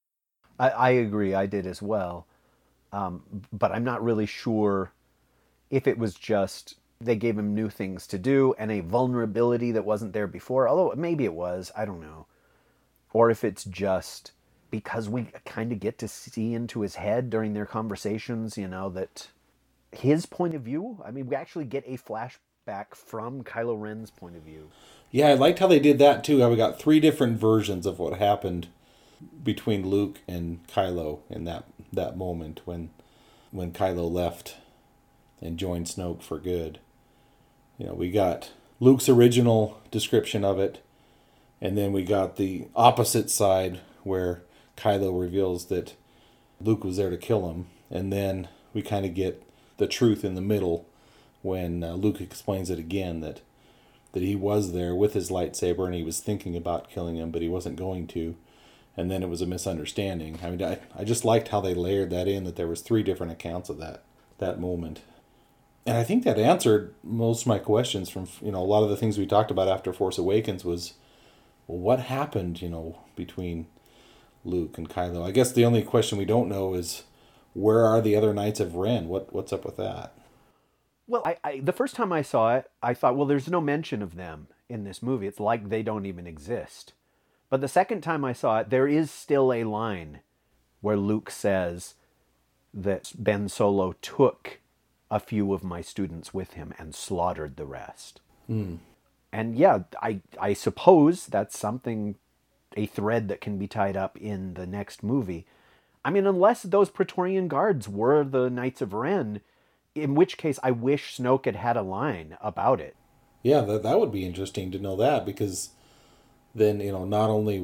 I agree. I did as well. But I'm not really sure if it was just they gave him new things to do and a vulnerability that wasn't there before. Although maybe it was. I don't know. Or if it's just because we kind of get to see into his head during their conversations, that his point of view, we actually get a flashback from Kylo Ren's point of view. Yeah, I liked how they did that too. How we got 3 different versions of what happened between Luke and Kylo in that moment when Kylo left and joined Snoke for good. We got Luke's original description of it, and then we got the opposite side where Kylo reveals that Luke was there to kill him, and then we kind of get the truth in the middle when Luke explains it again, that he was there with his lightsaber and he was thinking about killing him, but he wasn't going to, and then it was a misunderstanding. I just liked how they layered that in, that there was 3 different accounts of that moment. And I think that answered most of my questions from, a lot of the things we talked about after Force Awakens was, well, what happened, between Luke and Kylo? I guess the only question we don't know is, where are the other Knights of Ren? What's up with that? Well, I the first time I saw it, I thought, well, there's no mention of them in this movie. It's like they don't even exist. But the second time I saw it, there is still a line where Luke says that Ben Solo took a few of my students with him and slaughtered the rest. Mm. And yeah, I suppose that's a thread that can be tied up in the next movie. Unless those Praetorian guards were the Knights of Ren, in which case I wish Snoke had a line about it. Yeah, that would be interesting to know that, because then, not only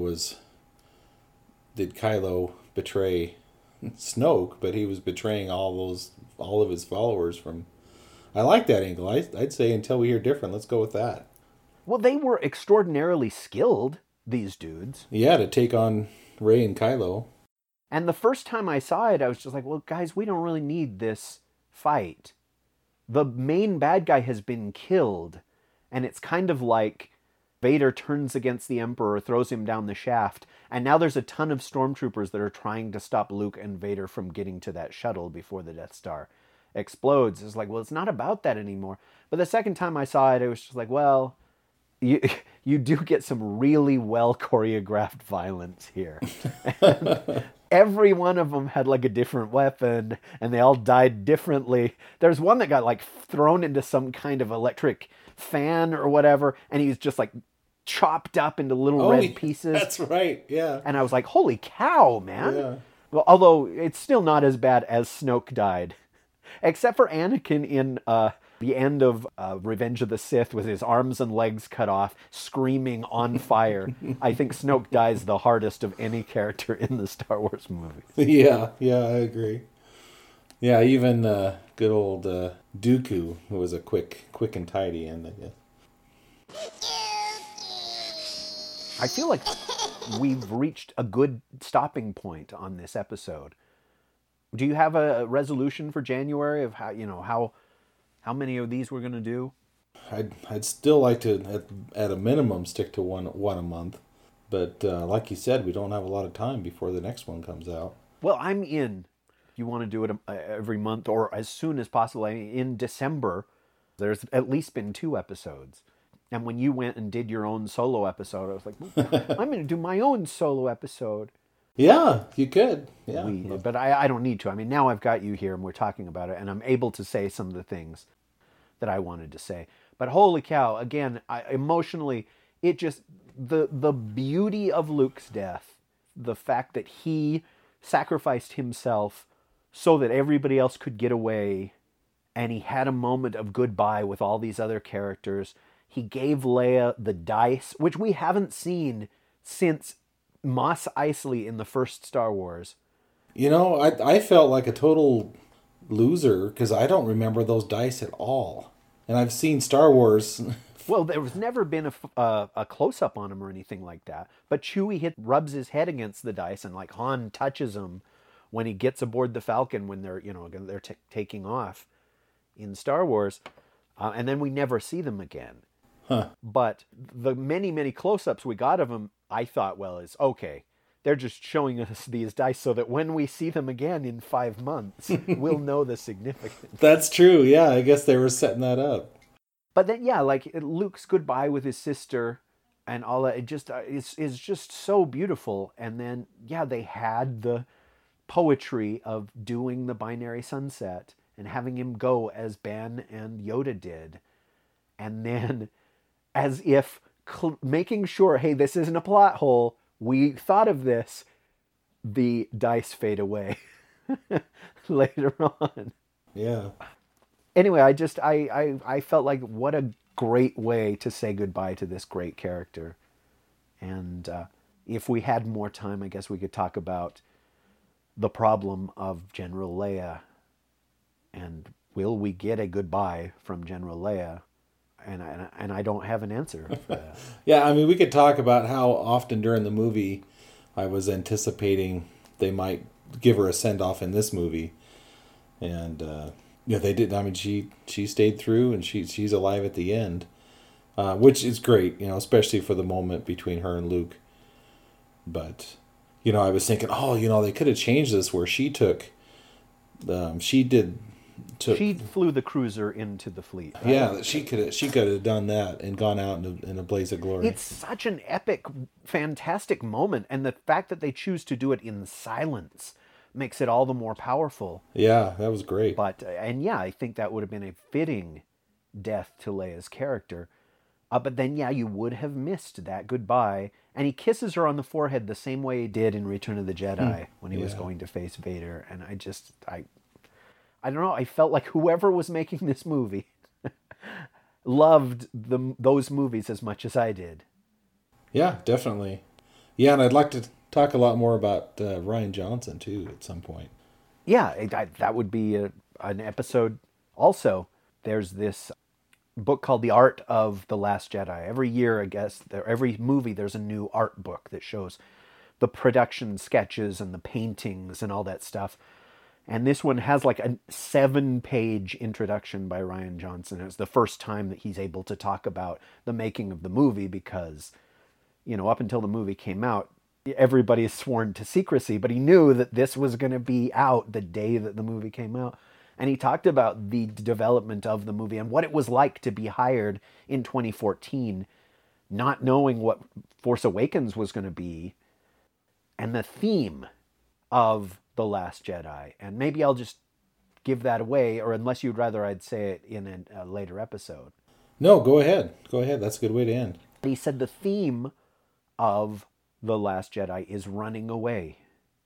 did Kylo betray Snoke, but he was betraying all of his followers from... I like that angle. I'd say until we hear different, let's go with that. Well, they were extraordinarily skilled, these dudes. Yeah, to take on Rey and Kylo. And the first time I saw it, I was just like, well, guys, we don't really need this fight. The main bad guy has been killed, and it's kind of like Vader turns against the Emperor, throws him down the shaft, and now there's a ton of stormtroopers that are trying to stop Luke and Vader from getting to that shuttle before the Death Star explodes. It's like, well, it's not about that anymore. But the second time I saw it, it was just like, well, you do get some really well choreographed violence here. Every one of them had like a different weapon, and they all died differently. There's one that got like thrown into some kind of electric fan or whatever, and he was just like chopped up into little red pieces. That's right, yeah. And I was like, holy cow, man. Yeah. Well, although it's still not as bad as Snoke died. Except for Anakin in the end of Revenge of the Sith with his arms and legs cut off, screaming on fire. I think Snoke dies the hardest of any character in the Star Wars movies. Yeah, I agree. Yeah, even good old Dooku was a quick and tidy end, I guess. I feel like we've reached a good stopping point on this episode. Do you have a resolution for January of how many of these we're going to do? I'd still like to, at a minimum, stick to one a month. But like you said, we don't have a lot of time before the next one comes out. Well, I'm in. If you want to do it every month or as soon as possible. In December, there's at least been 2 episodes. And when you went and did your own solo episode, I was like, well, I'm going to do my own solo episode. Yeah, you could. Yeah. But I don't need to. Now I've got you here and we're talking about it, and I'm able to say some of the things that I wanted to say. But holy cow, again, emotionally, it just, the beauty of Luke's death, the fact that he sacrificed himself so that everybody else could get away, and he had a moment of goodbye with all these other characters. He gave Leia the dice, which we haven't seen since Mos Eisley in the first Star Wars. You know, I felt like a total loser because I don't remember those dice at all. And I've seen Star Wars. Well, there was never been a close-up on him or anything like that. But Chewie rubs his head against the dice, and like Han touches him when he gets aboard the Falcon when they're taking off in Star Wars, and then we never see them again. Huh. But the many, many close-ups we got of them, I thought, well, is okay. They're just showing us these dice so that when we see them again in 5 months, we'll know the significance. That's true. Yeah, I guess they were setting that up. But then, yeah, like Luke's goodbye with his sister and all that, it just is just so beautiful. And then, yeah, they had the poetry of doing the binary sunset and having him go as Ben and Yoda did. And then, as if making sure, hey, this isn't a plot hole, we thought of this, the dice fade away later on. Yeah. Anyway, I felt like what a great way to say goodbye to this great character. And if we had more time, I guess we could talk about the problem of General Leia. And will we get a goodbye from General Leia? And I don't have an answer for that. Yeah, I mean, we could talk about how often during the movie I was anticipating they might give her a send-off in this movie. And, they didn't. I mean, she stayed through, and she's alive at the end, which is great, especially for the moment between her and Luke. But, I was thinking, they could have changed this where she flew the cruiser into the fleet. Right? Yeah, she could have done that and gone out in a blaze of glory. It's such an epic, fantastic moment, and the fact that they choose to do it in silence makes it all the more powerful. Yeah, that was great. But I think that would have been a fitting death to Leia's character. But then, you would have missed that goodbye. And he kisses her on the forehead the same way he did in Return of the Jedi when he was going to face Vader. And I don't know. I felt like whoever was making this movie loved those movies as much as I did. Yeah, definitely. Yeah, and I'd like to talk a lot more about Rian Johnson, too, at some point. Yeah, that would be an episode. Also, there's this book called The Art of the Last Jedi. Every year, I guess, every movie, there's a new art book that shows the production sketches and the paintings and all that stuff. And this one has like a 7-page introduction by Rian Johnson. It's the first time that he's able to talk about the making of the movie because, up until the movie came out, everybody is sworn to secrecy, but he knew that this was going to be out the day that the movie came out. And he talked about the development of the movie and what it was like to be hired in 2014, not knowing what Force Awakens was going to be, and the theme of The Last Jedi. And maybe I'll just give that away, or unless you'd rather I'd say it in a later episode. No, go ahead. Go ahead. That's a good way to end. He said the theme of The Last Jedi is running away.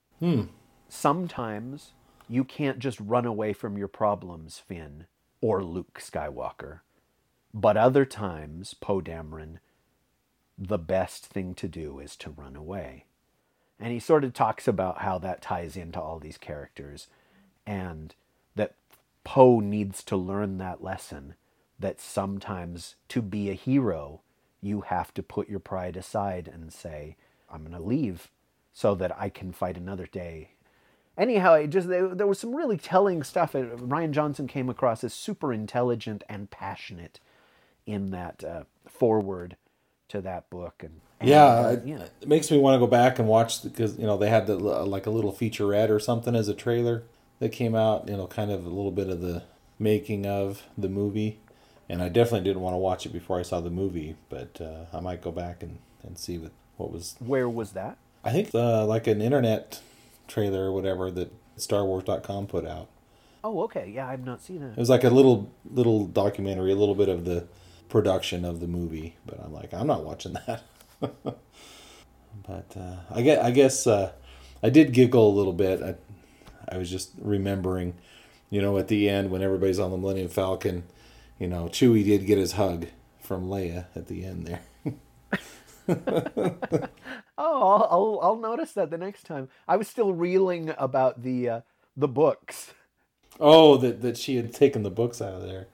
Sometimes you can't just run away from your problems, Finn, or Luke Skywalker. But other times, Poe Dameron, the best thing to do is to run away. And he sort of talks about how that ties into all these characters and that Poe needs to learn that lesson, that sometimes to be a hero, you have to put your pride aside and say, I'm going to leave so that I can fight another day. Anyhow, there was some really telling stuff. Rian Johnson came across as super intelligent and passionate in that foreword to that book. It makes me want to go back and watch because they had like a little featurette or something as a trailer that came out. Kind of a little bit of the making of the movie, and I definitely didn't want to watch it before I saw the movie. But I might go back and see what was. Where was that? I think like an internet trailer or whatever that StarWars.com put out. Oh, okay. Yeah, I've not seen it. It was like a little documentary, a little bit of the production of the movie, but I'm like, I'm not watching that. But I guess I did giggle a little bit. I was just remembering, at the end when everybody's on the Millennium Falcon, Chewie did get his hug from Leia at the end there. Oh, I'll notice that the next time. I was still reeling about the books. Oh, that she had taken the books out of there.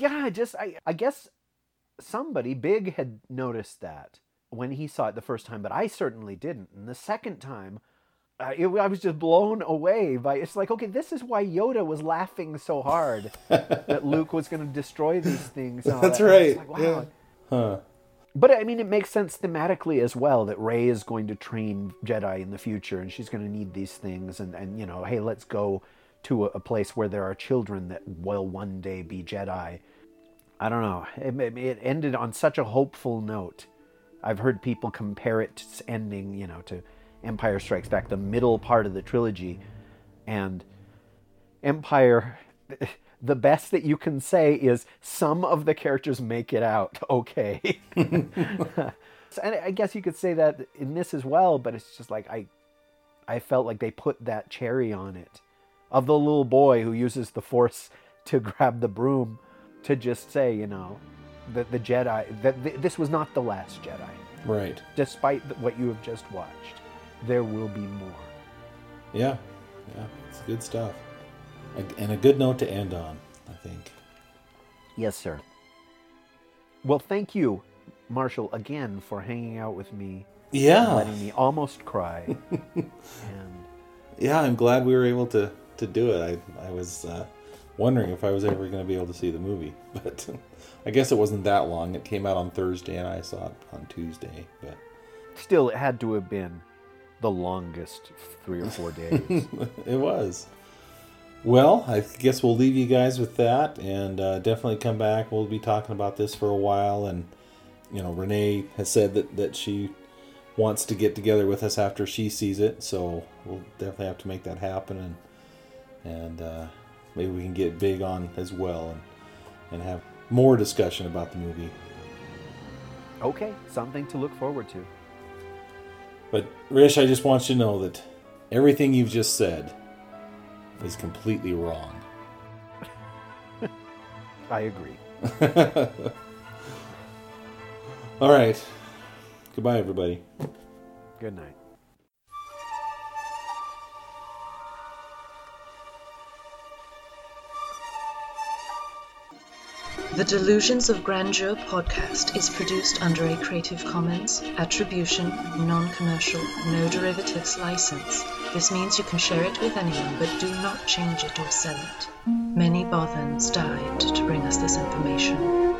I guess somebody big had noticed that when he saw it the first time, but I certainly didn't. And the second time, I was just blown away by. It's like, okay, this is why Yoda was laughing so hard that Luke was going to destroy these things. That's right. Like, wow. Yeah. Huh. But I mean, it makes sense thematically as well that Rey is going to train Jedi in the future, and she's going to need these things. And hey, let's go to a place where there are children that will one day be Jedi. I don't know. It ended on such a hopeful note. I've heard people compare it to ending, to Empire Strikes Back, the middle part of the trilogy. And Empire, the best that you can say is some of the characters make it out okay. And I guess you could say that in this as well, but it's just like I felt like they put that cherry on it of the little boy who uses the Force to grab the broom to just say, that the Jedi, that this was not the last Jedi. Right. Despite what you have just watched, there will be more. Yeah, it's good stuff. And a good note to end on, I think. Yes, sir. Well, thank you, Marshall, again for hanging out with me. Yeah. And letting me almost cry. Yeah, I'm glad we were able to do it. I was wondering if I was ever going to be able to see the movie, but I guess it wasn't that long. It came out on Thursday and I saw it on Tuesday. But still, it had to have been the longest 3 or 4 days. It was. Well, I guess we'll leave you guys with that, and definitely come back. We'll be talking about this for a while, and Renee has said that she wants to get together with us after she sees it, so we'll definitely have to make that happen, and maybe we can get big on as well and have more discussion about the movie. Okay, something to look forward to. But Rish, I just want you to know that everything you've just said is completely wrong. I agree. All right. Goodbye, everybody. Good night. The Delusions of Grandeur podcast is produced under a Creative Commons Attribution, Non-Commercial, No Derivatives license. This means you can share it with anyone, but do not change it or sell it. Many Bothans died to bring us this information.